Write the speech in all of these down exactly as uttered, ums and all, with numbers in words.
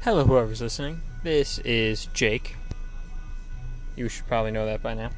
Hello, whoever's listening. This is Jake. You should probably know that by now.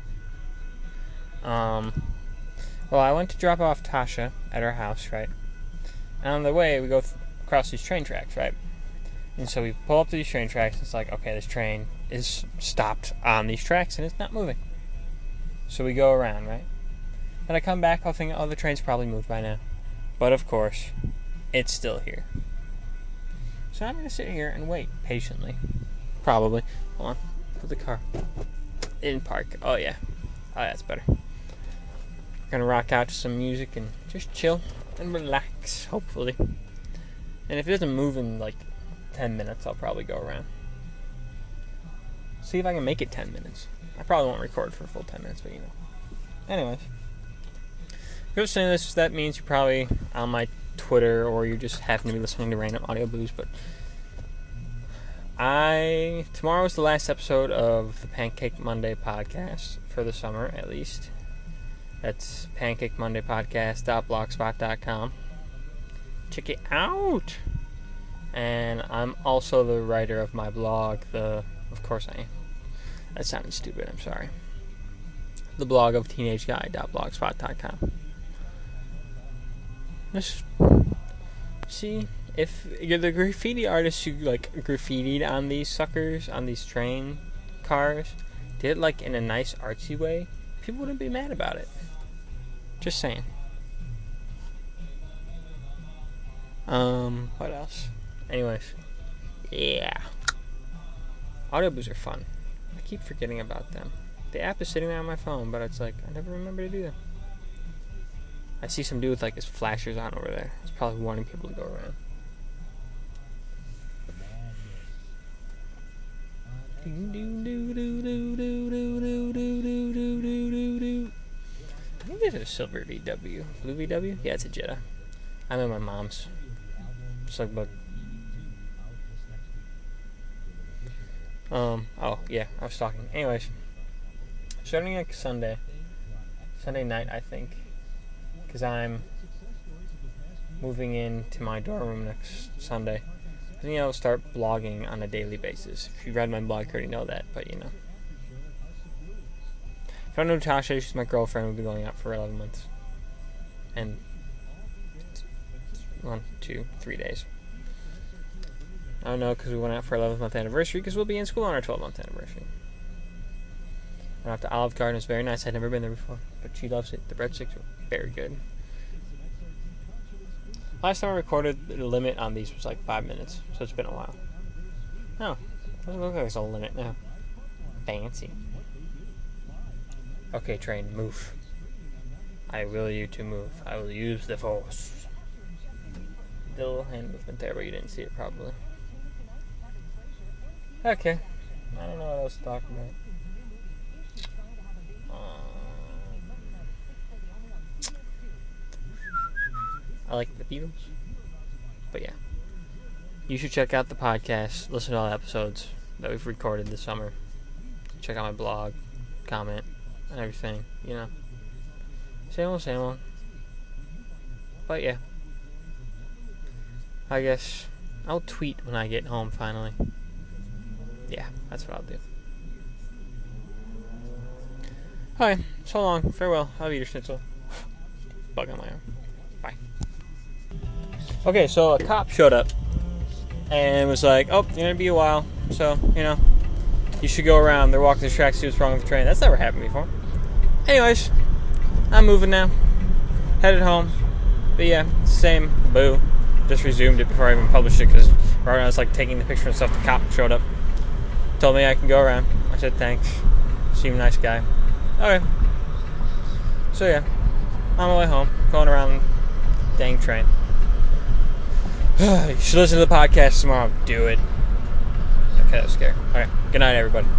Um, well, I went to drop off Tasha at her house, right? And on the way, we go th- across these train tracks, right? And so we pull up to these train tracks, and it's like, okay, this train is stopped on these tracks, and it's not moving. So we go around, right? Then I come back, I'll think, oh, the train's probably moved by now. But of course, it's still here. So I'm going to sit here and wait patiently. Probably. Hold on. Put the car in park. Oh, yeah. Oh, that's better. Going to rock out to some music and just chill and relax, hopefully. And if it doesn't move in like ten minutes, I'll probably go around. See if I can make it ten minutes. I probably won't record for a full ten minutes, but you know. Anyways. If you're listening to this, that means you're probably on my Twitter or you just happen to be listening to random audio blues, but I tomorrow is the last episode of the Pancake Monday podcast for the summer, at least. That's pancake monday podcast dot blogspot dot com. Check it out. And I'm also the writer of my blog, the of course I am. That sounded stupid, I'm sorry. The blog of teenage guy dot blogspot dot com. Just see if you're the graffiti artists who like graffitied on these suckers, on these train cars, did it like in a nice artsy way, people wouldn't be mad about it. Just saying. Um, what else? Anyways, yeah. Audiobooks are fun. I keep forgetting about them. The app is sitting there on my phone, but it's like I never remember to do them. I see some dude with like his flashers on over there. He's probably warning people to go around. I think there's a silver V W. Blue V W? Yeah, it's a Jetta. I'm at my mom's. Just like bug. Um, oh, yeah, I was talking. Anyways, starting like Sunday. Sunday night, I think. Because I'm moving into my dorm room next Sunday. I think I'll start blogging on a daily basis. If you read my blog, you already know that, but you know. If I don't know Tasha, she's my girlfriend. We've been going out for eleven months. And one, two, three days. I don't know, because we went out for our eleventh month anniversary, because we'll be in school on our twelfth month anniversary. Went out to Olive Garden. It was very nice. I'd never been there before, but she loves it. The breadsticks were very good. Last time I recorded, the limit on these was like five minutes, so it's been a while. Oh, doesn't look like there's a limit now. Fancy. Okay, train, move. I will you to move. I will use the force. The little hand movement there, but you didn't see it probably. Okay. I don't know what else to talk about. I like the Beatles. But yeah. You should check out the podcast. Listen to all the episodes that we've recorded this summer. Check out my blog. Comment. And everything. You know. Same old, same old. But yeah. I guess I'll tweet when I get home finally. Yeah, that's what I'll do. Alright, so long. Farewell. I'll eat your schnitzel. Bug on my arm. Bye. Okay, so a cop showed up and was like, oh, you're going to be a while, so, you know, you should go around. They're walking the tracks, see what's wrong with the train. That's never happened before. Anyways, I'm moving now. Headed home. But yeah, same. Boo. Just resumed it before I even published it because right when I was like taking the picture and stuff, the cop showed up. Told me I can go around. I said thanks. Seemed nice guy. Okay. So yeah, on my way home, going around the dang train. You should listen to the podcast tomorrow. Do it. Okay, that was scary. Alright, good night, everybody.